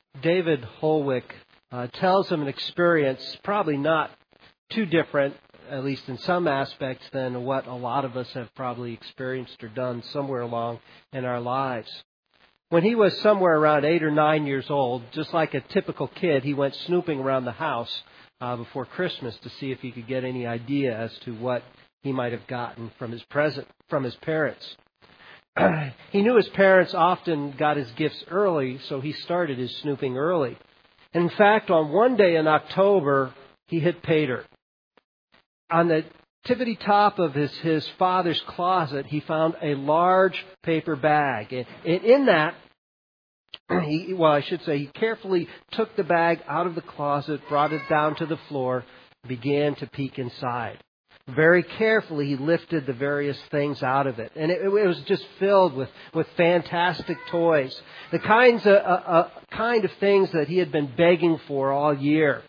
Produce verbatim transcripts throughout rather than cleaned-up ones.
David Holwick uh, tells of an experience probably not too different, at least in some aspects, than what a lot of us have probably experienced or done somewhere along in our lives. When he was somewhere around eight or nine years old, just like a typical kid, he went snooping around the house uh, before Christmas to see if he could get any idea as to what he might have gotten from his present from his parents. He knew his parents often got his gifts early, so he started his snooping early. And in fact, on one day in October, he hit pay dirt. On the tippity top of his, his father's closet, he found a large paper bag. And, and in that, he, well, I should say, he carefully took the bag out of the closet, brought it down to the floor, began to peek inside. Very carefully, he lifted the various things out of it. And it, it was just filled with, with fantastic toys. The kinds of, uh, uh, kind of things that he had been begging for all year.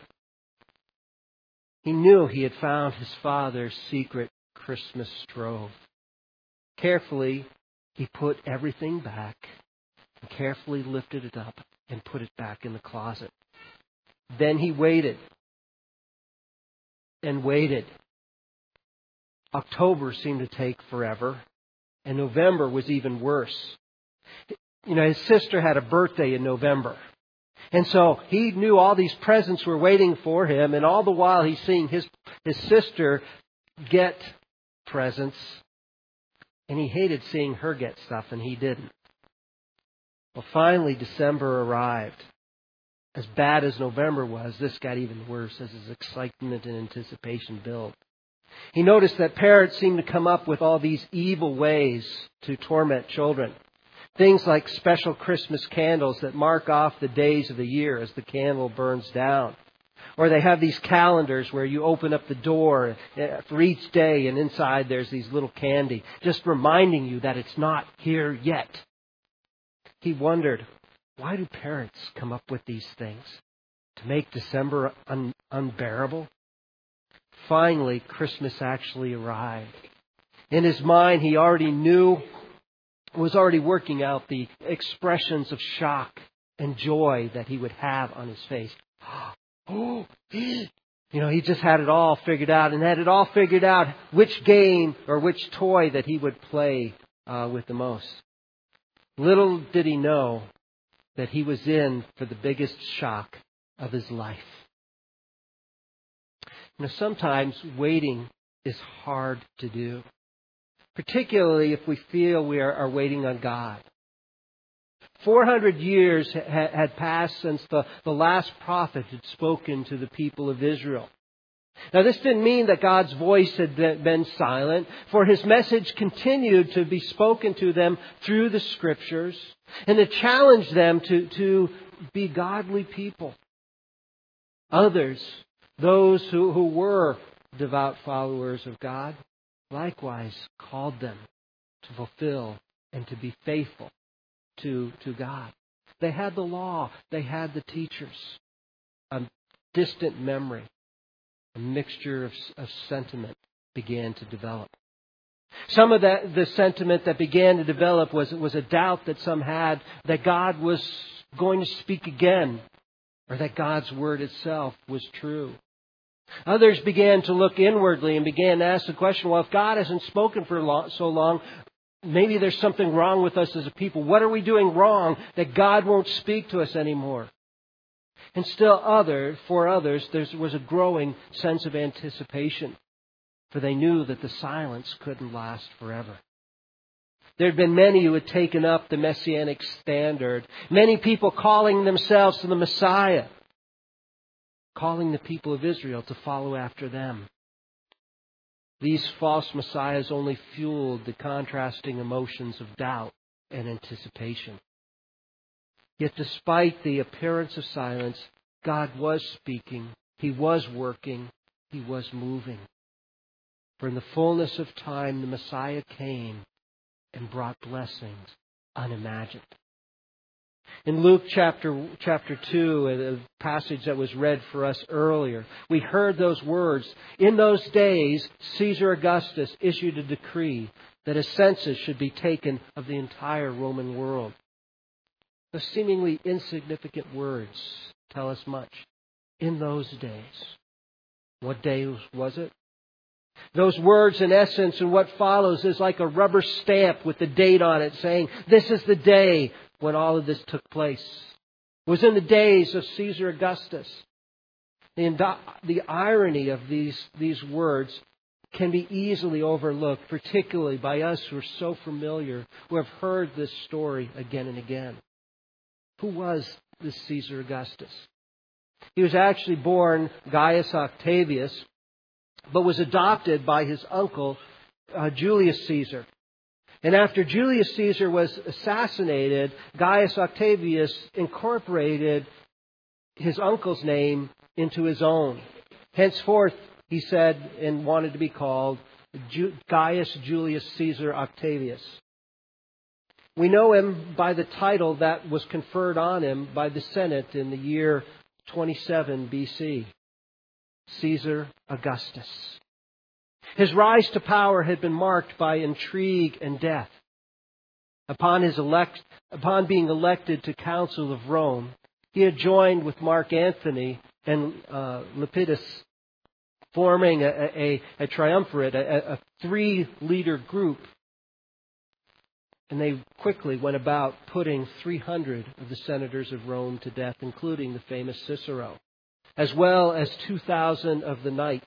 He knew he had found his father's secret Christmas trove. Carefully, he put everything back and carefully lifted it up and put it back in the closet. Then he waited and waited. October seemed to take forever, and November was even worse. You know, his sister had a birthday in November. And so he knew all these presents were waiting for him, and all the while he's seeing his, his sister get presents, and he hated seeing her get stuff, and he didn't. Well, finally, December arrived. As bad as November was, this got even worse as his excitement and anticipation built. He noticed that parents seemed to come up with all these evil ways to torment children. Things like special Christmas candles that mark off the days of the year as the candle burns down. Or they have these calendars where you open up the door for each day and inside there's these little candy, just reminding you that it's not here yet. He wondered, why do parents come up with these things? To make December un- unbearable? Finally, Christmas actually arrived. In his mind, he already knew, was already working out the expressions of shock and joy that he would have on his face. Oh, you know, he just had it all figured out and had it all figured out which game or which toy that he would play uh, with the most. Little did he know that he was in for the biggest shock of his life. You know, sometimes waiting is hard to do, particularly if we feel we are, are waiting on God. four hundred years ha- had passed since the, the last prophet had spoken to the people of Israel. Now, this didn't mean that God's voice had been silent, for His message continued to be spoken to them through the Scriptures and to challenge them to, to be godly people. Others, those who, who were devout followers of God, likewise called them to fulfill and to be faithful to, to God. They had the law. They had the teachers. A distant memory, a mixture of, of sentiment began to develop. Some of that, the sentiment that began to develop was, was a doubt that some had that God was going to speak again, or that God's word itself was true. Others began to look inwardly and began to ask the question, well, if God hasn't spoken for long, so long, maybe there's something wrong with us as a people. What are we doing wrong that God won't speak to us anymore? And still other, for others, there was a growing sense of anticipation, for they knew that the silence couldn't last forever. There had been many who had taken up the messianic standard, many people calling themselves to the Messiah, calling the people of Israel to follow after them. These false messiahs only fueled the contrasting emotions of doubt and anticipation. Yet despite the appearance of silence, God was speaking, He was working, He was moving. For in the fullness of time, the Messiah came and brought blessings unimagined. In Luke chapter chapter two, a passage that was read for us earlier, we heard those words. In those days, Caesar Augustus issued a decree that a census should be taken of the entire Roman world. Those seemingly insignificant words tell us much. In those days. What day was it? Those words, in essence, and what follows is like a rubber stamp with the date on it saying, this is the day when all of this took place. It was in the days of Caesar Augustus. The, indo- the irony of these, these words can be easily overlooked, particularly by us who are so familiar, who have heard this story again and again. Who was this Caesar Augustus? He was actually born Gaius Octavius, but was adopted by his uncle, uh, Julius Caesar. And after Julius Caesar was assassinated, Gaius Octavius incorporated his uncle's name into his own. Henceforth, he said, and wanted to be called Ju- Gaius Julius Caesar Octavius. We know him by the title that was conferred on him by the Senate in the year twenty-seven B C, Caesar Augustus. His rise to power had been marked by intrigue and death. Upon his elect, upon being elected to Council of Rome, he had joined with Mark Antony and uh, Lepidus, forming a, a, a triumvirate, a, a three-leader group. And they quickly went about putting three hundred of the senators of Rome to death, including the famous Cicero, as well as two thousand of the knights.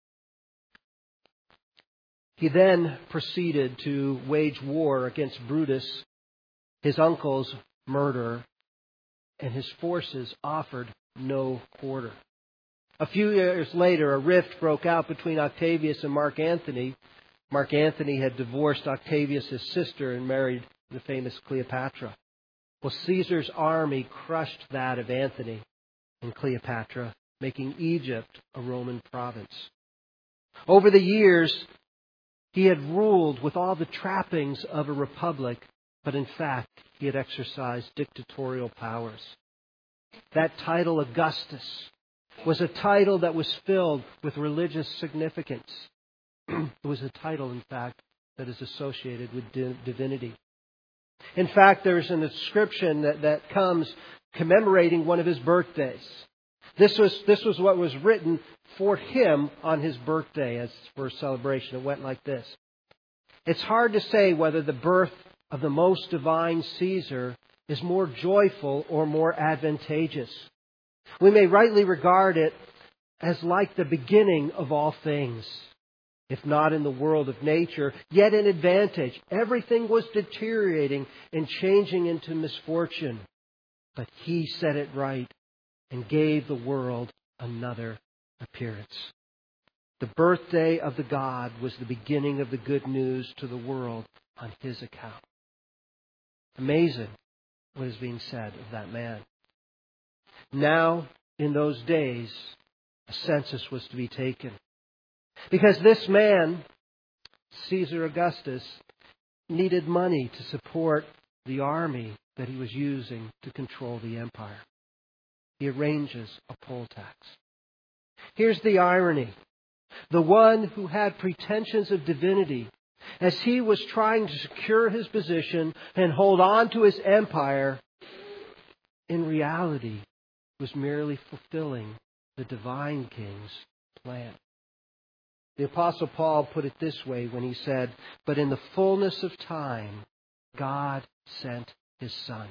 He then proceeded to wage war against Brutus, his uncle's murderer, and his forces offered no quarter. A few years later, a rift broke out between Octavius and Mark Antony. Mark Antony had divorced Octavius' sister and married the famous Cleopatra. Well, Caesar's army crushed that of Antony and Cleopatra, making Egypt a Roman province. Over the years, he had ruled with all the trappings of a republic, but in fact, he had exercised dictatorial powers. That title, Augustus, was a title that was filled with religious significance. It was a title, in fact, that is associated with divinity. In fact, there's an inscription that, that comes commemorating one of his birthdays. This was, this was what was written for him on his birthday as for a celebration. It went like this. It's hard to say whether the birth of the most divine Caesar is more joyful or more advantageous. We may rightly regard it as like the beginning of all things. If not in the world of nature, yet in advantage. Everything was deteriorating and changing into misfortune. But he set it right and gave the world another appearance. The birthday of the God was the beginning of the good news to the world on his account. Amazing what is being said of that man. Now, in those days, a census was to be taken. Because this man, Caesar Augustus, needed money to support the army that he was using to control the empire. He arranges a poll tax. Here's the irony. The one who had pretensions of divinity, as he was trying to secure his position and hold on to his empire, in reality was merely fulfilling the divine king's plan. The Apostle Paul put it this way when he said, "But in the fullness of time, God sent His Son."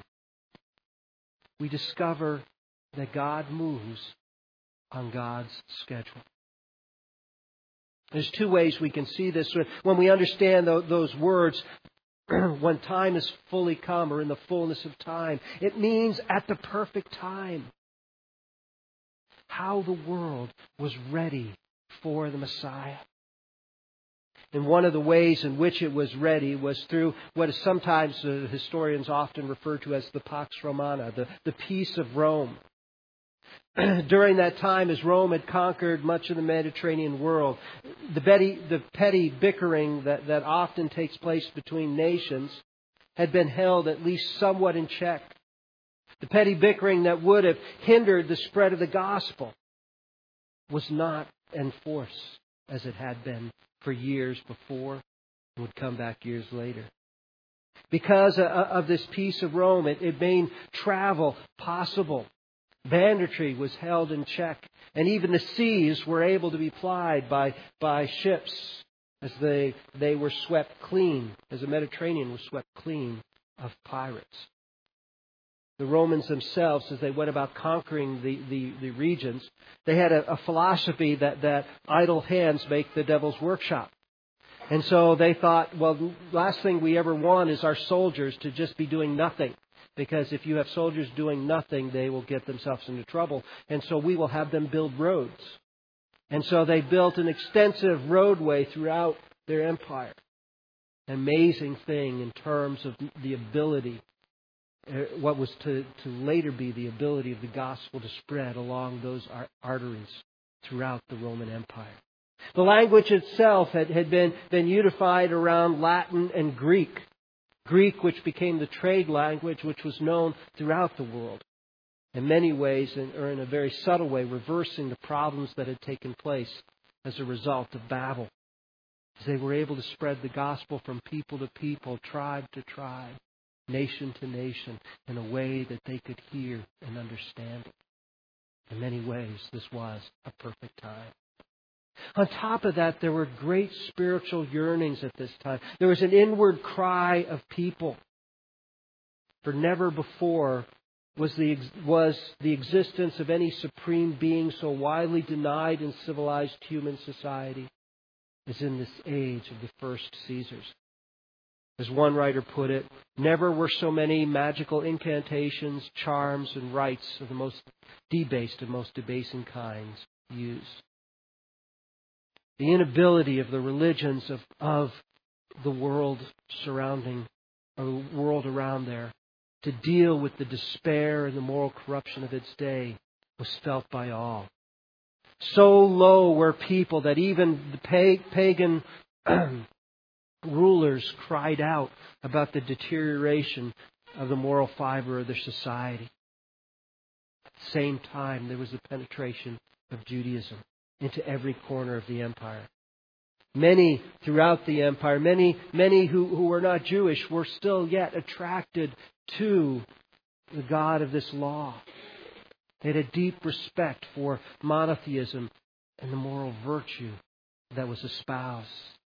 We discover that God moves on God's schedule. There's two ways we can see this. When we understand those words, when time is fully come or in the fullness of time, it means at the perfect time. How the world was ready for the Messiah. And one of the ways in which it was ready was through what is sometimes uh, historians often refer to as the Pax Romana, the, the peace of Rome. During that time, as Rome had conquered much of the Mediterranean world, the petty, the petty bickering that, that often takes place between nations had been held at least somewhat in check. The petty bickering that would have hindered the spread of the gospel was not enforced as it had been for years before and would come back years later. Because of this peace of Rome, it, it made travel possible. Banditry was held in check, and even the seas were able to be plied by, by ships as they, they were swept clean, as the Mediterranean was swept clean of pirates. The Romans themselves, as they went about conquering the, the, the regions, they had a, a philosophy that, that idle hands make the devil's workshop. And so they thought, well, the last thing we ever want is our soldiers to just be doing nothing. Because if you have soldiers doing nothing, they will get themselves into trouble. And so we will have them build roads. And so they built an extensive roadway throughout their empire. An amazing thing in terms of the ability, what was to, to later be the ability of the gospel to spread along those arteries throughout the Roman Empire. The language itself had, had been, been unified around Latin and Greek. Greek, which became the trade language, which was known throughout the world. In many ways, or in a very subtle way, reversing the problems that had taken place as a result of Babel. As they were able to spread the gospel from people to people, tribe to tribe, nation to nation, in a way that they could hear and understand it. In many ways, this was a perfect time. On top of that, there were great spiritual yearnings at this time. There was an inward cry of people. For never before was the, was the existence of any supreme being so widely denied in civilized human society as in this age of the first Caesars. As one writer put it, never were so many magical incantations, charms, and rites of the most debased and most debasing kinds used. The inability of the religions of, of the world surrounding, or the world around there, to deal with the despair and the moral corruption of its day was felt by all. So low were people that even the pagan rulers cried out about the deterioration of the moral fiber of their society. At the same time, there was the penetration of Judaism into every corner of the empire. Many throughout the empire, many many who, who were not Jewish were still yet attracted to the God of this law. They had a deep respect for monotheism and the moral virtue that was espoused.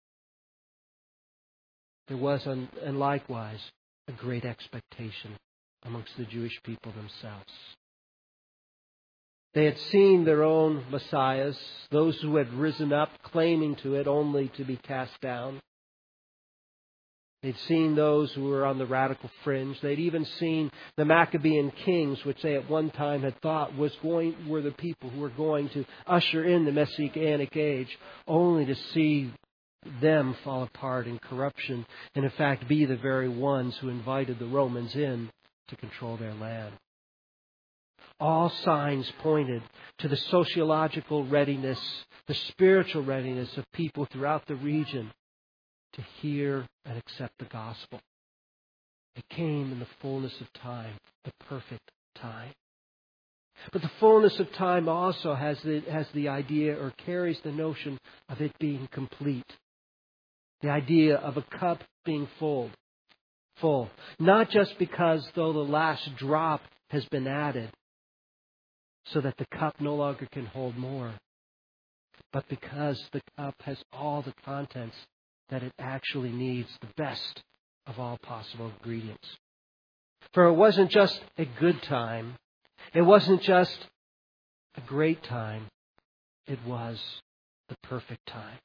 There was, and likewise, a great expectation amongst the Jewish people themselves. They had seen their own messiahs, those who had risen up, claiming to it only to be cast down. They'd seen those who were on the radical fringe. They'd even seen the Maccabean kings, which they at one time had thought was going were the people who were going to usher in the Messianic age, only to see them fall apart in corruption and in fact be the very ones who invited the Romans in to control their land. All signs pointed to the sociological readiness, the spiritual readiness of people throughout the region to hear and accept the gospel. It came in the fullness of time, the perfect time. But the fullness of time also has the, has the idea or carries the notion of it being complete. The idea of a cup being full. Full. Not just because, though, the last drop has been added, so that the cup no longer can hold more, but because the cup has all the contents that it actually needs, the best of all possible ingredients. For it wasn't just a good time. It wasn't just a great time. It was the perfect time.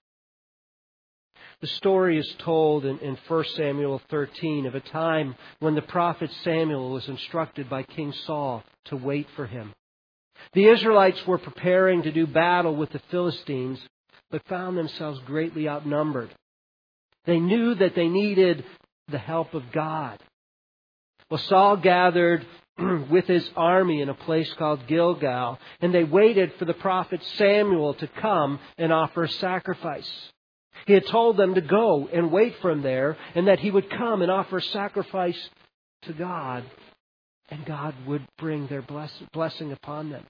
The story is told in, in First Samuel thirteen of a time when the prophet Samuel was instructed by King Saul to wait for him. The Israelites were preparing to do battle with the Philistines, but found themselves greatly outnumbered. They knew that they needed the help of God. Well, Saul gathered with his army in a place called Gilgal, and they waited for the prophet Samuel to come and offer a sacrifice. He had told them to go and wait for him there, and that he would come and offer a sacrifice to God, and God would bring their blessing upon them.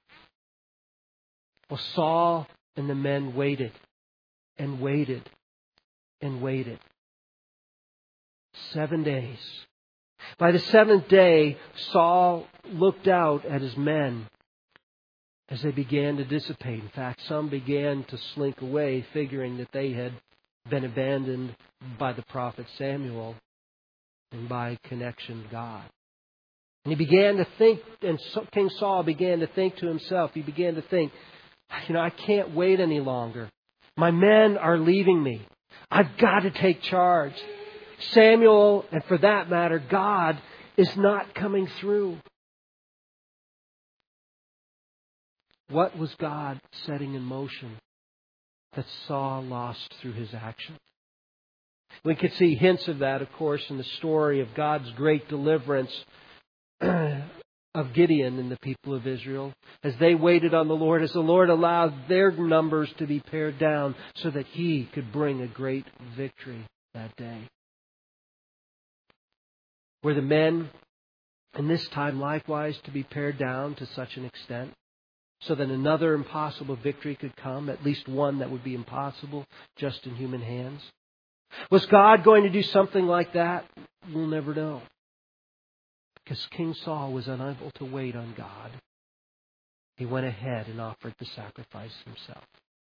Well, Saul and the men waited and waited and waited. Seven days. By the seventh day, Saul looked out at his men as they began to dissipate. In fact, some began to slink away, figuring that they had been abandoned by the prophet Samuel and by connection to God. And he began to think, and King Saul began to think to himself, he began to think, you know, I can't wait any longer. My men are leaving me. I've got to take charge. Samuel, and for that matter, God, is not coming through. What was God setting in motion that Saul lost through his action? We could see hints of that, of course, in the story of God's great deliverance of Gideon and the people of Israel as they waited on the Lord, as the Lord allowed their numbers to be pared down so that He could bring a great victory that day. Were the men in this time likewise to be pared down to such an extent so that another impossible victory could come, at least one that would be impossible just in human hands? Was God going to do something like that? We'll never know. Because King Saul was unable to wait on God. He went ahead and offered the sacrifice himself.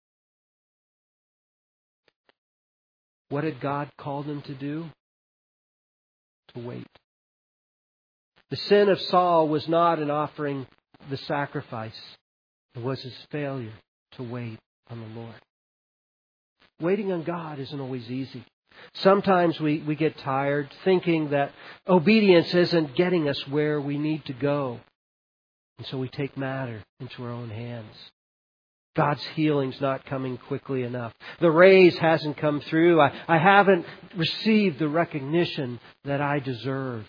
What had God called him to do? To wait. The sin of Saul was not in offering the sacrifice. It was his failure to wait on the Lord. Waiting on God isn't always easy. Sometimes we, we get tired thinking that obedience isn't getting us where we need to go. And so we take matter into our own hands. God's healing's not coming quickly enough. The raise hasn't come through. I, I haven't received the recognition that I deserve.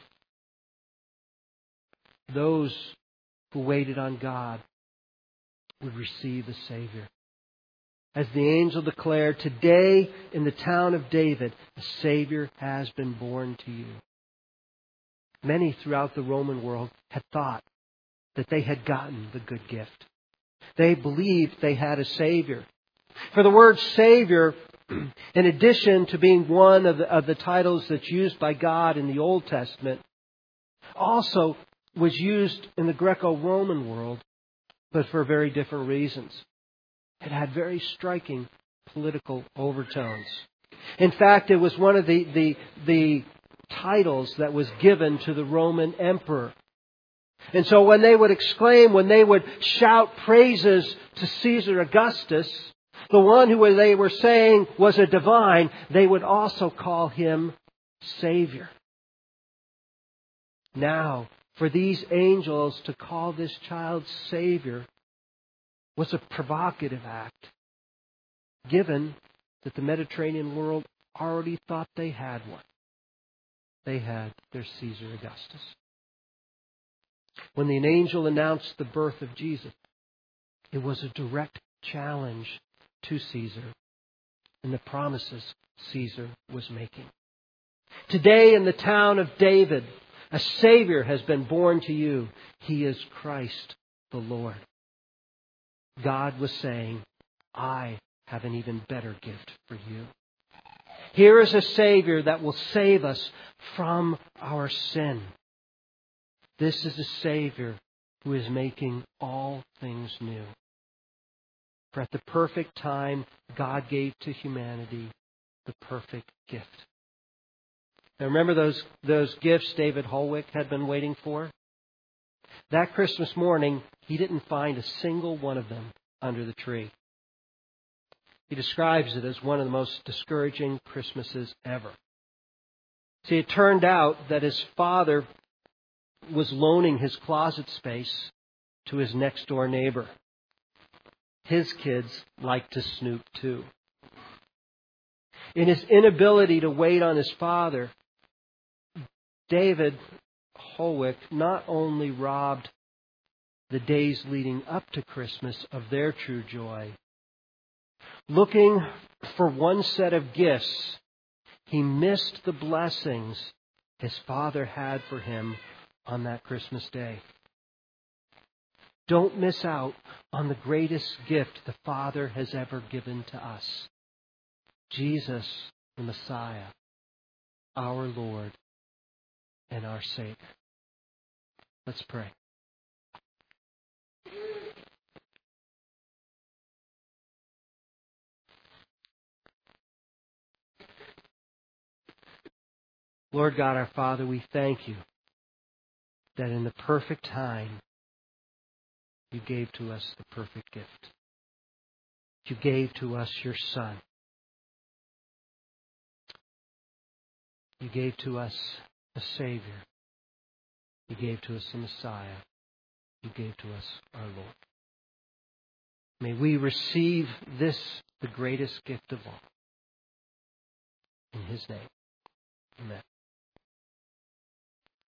Those who waited on God would receive a Savior. As the angel declared, today in the town of David, a Savior has been born to you. Many throughout the Roman world had thought that they had gotten the good gift. They believed they had a Savior. For the word Savior, in addition to being one of the, of the titles that's used by God in the Old Testament, also was used in the Greco-Roman world, but for very different reasons. It had very striking political overtones. In fact, it was one of the, the, the titles that was given to the Roman emperor. And so when they would exclaim, when they would shout praises to Caesar Augustus, the one who they were saying was a divine, they would also call him Savior. Now, for these angels to call this child Savior was a provocative act, given that the Mediterranean world already thought they had one. They had their Caesar Augustus. When the angel announced the birth of Jesus, it was a direct challenge to Caesar and the promises Caesar was making. Today in the town of David, a Savior has been born to you. He is Christ the Lord. God was saying, I have an even better gift for you. Here is a Savior that will save us from our sin. This is a Savior who is making all things new. For at the perfect time, God gave to humanity the perfect gift. Now remember those, those gifts David Holwick had been waiting for? That Christmas morning, he didn't find a single one of them under the tree. He describes it as one of the most discouraging Christmases ever. See, it turned out that his father was loaning his closet space to his next door neighbor. His kids liked to snoop too. In his inability to wait on his father, David Holwick not only robbed the days leading up to Christmas of their true joy, looking for one set of gifts, he missed the blessings his father had for him on that Christmas day. Don't miss out on the greatest gift the Father has ever given to us. Jesus, the Messiah. our Lord and our Savior. Let's pray. Lord God, our Father, we thank you that in the perfect time, you gave to us the perfect gift. You gave to us your Son. You gave to us a Savior. You gave to us a Messiah. You gave to us our Lord. May we receive this, the greatest gift of all. In His name, amen.